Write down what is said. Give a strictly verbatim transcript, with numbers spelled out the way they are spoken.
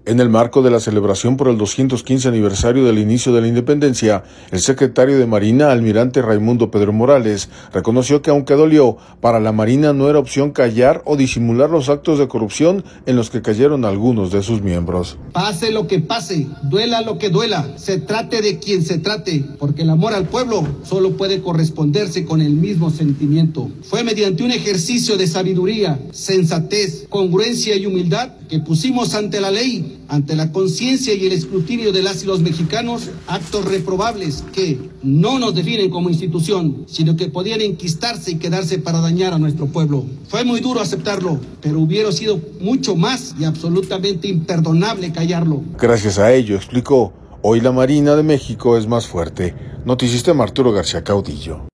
En el marco de la celebración por el doscientos quince aniversario del inicio de la independencia, el secretario de Marina, almirante Raimundo Pedro Morales, reconoció que aunque dolió, para la Marina no era opción callar o disimular los actos de corrupción en los que cayeron algunos de sus miembros. Pase lo que pase, duela lo que duela, se trate de quien se trate, porque el amor al pueblo solo puede corresponderse con el mismo sentimiento. Fue mediante un ejercicio de sabiduría, sensatez, congruencia y humildad que pusimos ante la ley, ante la conciencia y el escrutinio de las y los mexicanos, actos reprobables que no nos definen como institución, sino que podían enquistarse y quedarse para dañar a nuestro pueblo. Fue muy duro aceptarlo, pero hubiera sido mucho más y absolutamente imperdonable callarlo. Gracias a ello, explicó, hoy la Marina de México es más fuerte. Noticista Arturo García Caudillo.